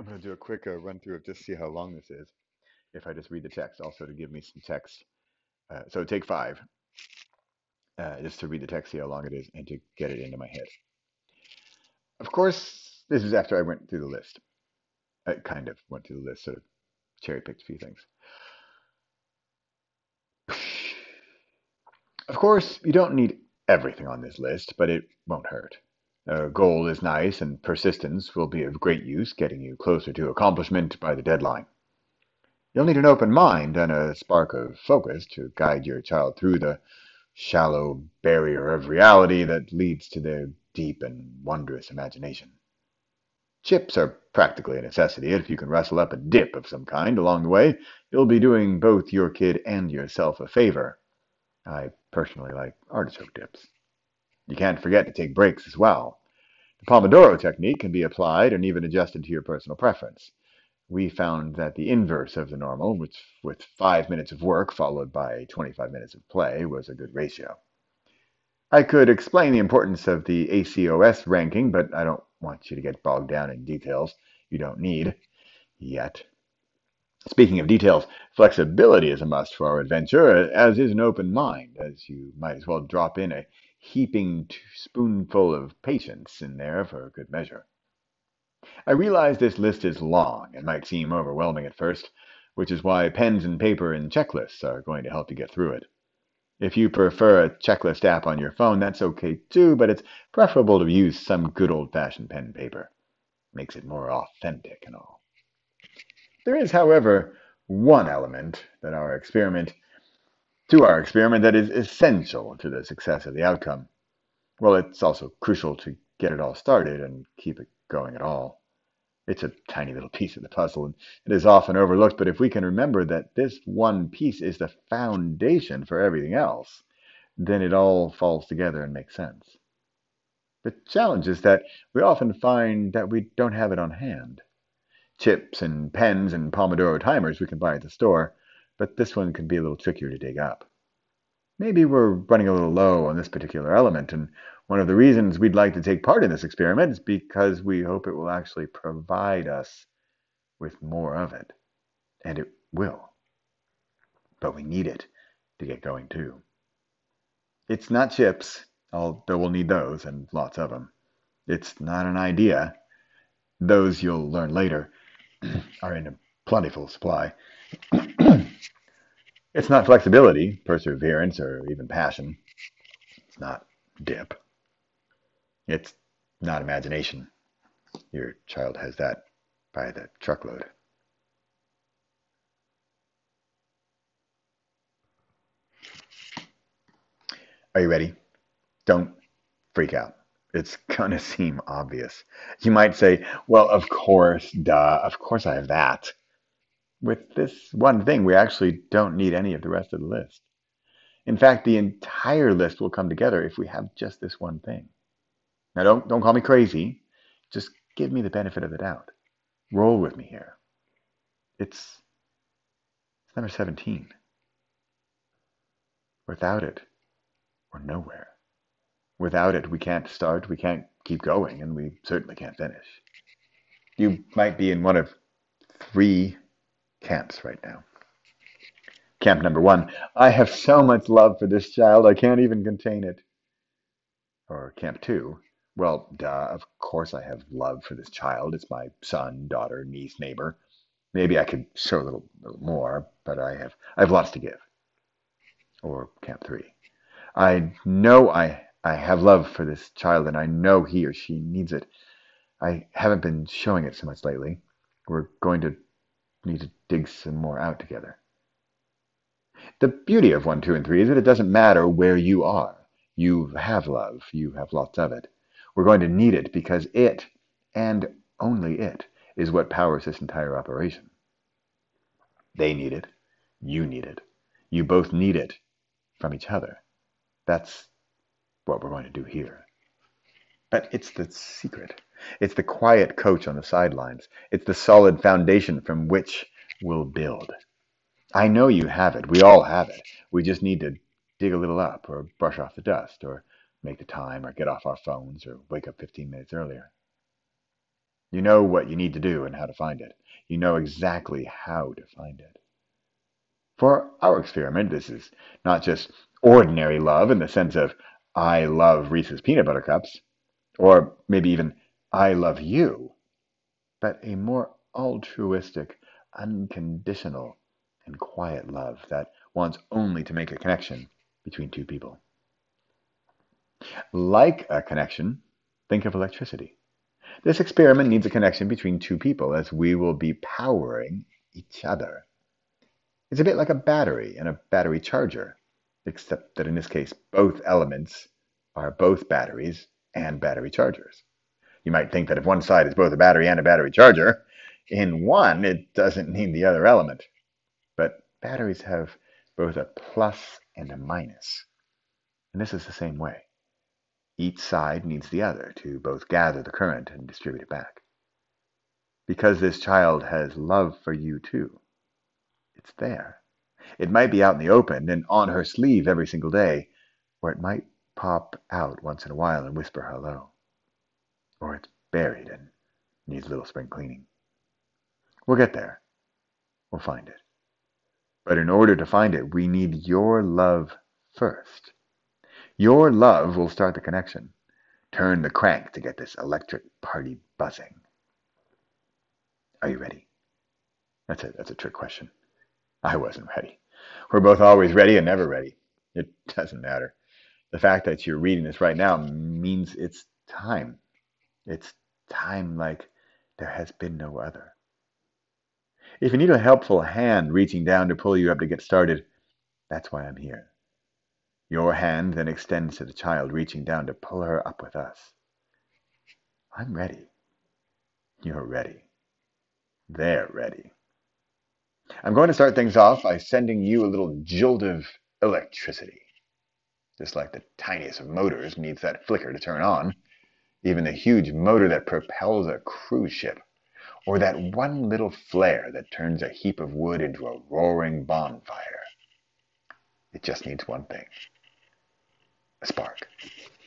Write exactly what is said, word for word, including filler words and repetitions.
going to do a quick uh, run through of just see how long this is. If I just read the text, also to give me some text. Uh, so take five, uh, just to read the text, see how long it is, and to get it into my head. Of course, this is after I went through the list. I kind of went through the list, sort of cherry picked a few things. Of course, you don't need everything on this list, but it won't hurt. A goal is nice, and persistence will be of great use, getting you closer to accomplishment by the deadline. You'll need an open mind and a spark of focus to guide your child through the shallow barrier of reality that leads to their deep and wondrous imagination. Chips are practically a necessity. If you can rustle up a dip of some kind along the way, you'll be doing both your kid and yourself a favor. I personally like artichoke dips. You can't forget to take breaks as well. The Pomodoro technique can be applied and even adjusted to your personal preference. We found that the inverse of the normal, which with five minutes of work followed by twenty-five minutes of play, was a good ratio. I could explain the importance of the A C O S ranking, but I don't want you to get bogged down in details you don't need yet. Speaking of details, flexibility is a must for our adventure, as is an open mind, as you might as well drop in a heaping spoonful of patience in there for good measure. I realize this list is long and might seem overwhelming at first, which is why pens and paper and checklists are going to help you get through it. If you prefer a checklist app on your phone, that's okay too, but it's preferable to use some good old-fashioned pen and paper. Makes it more authentic and all. There is, however, one element that our experiment to our experiment that is essential to the success of the outcome. Well, it's also crucial to get it all started and keep it going at all. It's a tiny little piece of the puzzle, and it is often overlooked, but if we can remember that this one piece is the foundation for everything else, then it all falls together and makes sense. The challenge is that we often find that we don't have it on hand. Chips and pens and Pomodoro timers we can buy at the store, but this one can be a little trickier to dig up. Maybe we're running a little low on this particular element, and one of the reasons we'd like to take part in this experiment is because we hope it will actually provide us with more of it. And it will. But we need it to get going too. It's not chips, although we'll need those, and lots of them. It's not an idea. Those, you'll learn later, are in a plentiful supply. It's not flexibility, perseverance, or even passion. It's not dip. It's not imagination. Your child has that by the truckload. Are you ready? Don't freak out. It's gonna seem obvious. You might say, well, of course, duh, of course I have that. With this one thing, we actually don't need any of the rest of the list. In fact, the entire list will come together if we have just this one thing. Now, don't, don't call me crazy. Just give me the benefit of the doubt. Roll with me here. It's, it's number seventeen. Without it, we're nowhere. Without it, we can't start, we can't keep going, and we certainly can't finish. You might be in one of three camps right now. Camp number one, I have so much love for this child, I can't even contain it. Or camp two, well, duh, of course I have love for this child. It's my son, daughter, niece, neighbor. Maybe I could show a little, little more, but I have I have lots to give. Or camp three, I know I I have love for this child, and I know he or she needs it. I haven't been showing it so much lately. We're going to need to dig some more out together. The beauty of one, two, and three is that it doesn't matter where you are. You have love. You have lots of it. We're going to need it because it, and only it, is what powers this entire operation. They need it. You need it. You both need it from each other. That's what we're going to do here. But it's the secret. It's the quiet coach on the sidelines. It's the solid foundation from which we'll build. I know you have it. We all have it. We just need to dig a little up, or brush off the dust, or make the time, or get off our phones, or wake up fifteen minutes earlier. You know what you need to do and how to find it. You know exactly how to find it. For our experiment, this is not just ordinary love in the sense of I love Reese's peanut butter cups, or maybe even I love you, but a more altruistic, unconditional, and quiet love that wants only to make a connection between two people. Like a connection, think of electricity. This experiment needs a connection between two people as we will be powering each other. It's a bit like a battery and a battery charger, except that in this case, both elements are both batteries and battery chargers. You might think that if one side is both a battery and a battery charger, in one it doesn't need the other element. But batteries have both a plus and a minus. And this is the same way. Each side needs the other to both gather the current and distribute it back. Because this child has love for you too. It's there. It might be out in the open and on her sleeve every single day, or it might pop out once in a while and whisper hello. Or it's buried and needs a little spring cleaning. We'll get there. We'll find it. But in order to find it, we need your love first. Your love will start the connection. Turn the crank to get this electric party buzzing. Are you ready? That's a, that's a trick question. I wasn't ready. We're both always ready and never ready. It doesn't matter. The fact that you're reading this right now means it's time. It's time like there has been no other. If you need a helpful hand reaching down to pull you up to get started, that's why I'm here. Your hand then extends to the child reaching down to pull her up with us. I'm ready. You're ready. They're ready. I'm going to start things off by sending you a little jolt of electricity. Just like the tiniest of motors needs that flicker to turn on, even the huge motor that propels a cruise ship, or that one little flare that turns a heap of wood into a roaring bonfire. It just needs one thing. A spark.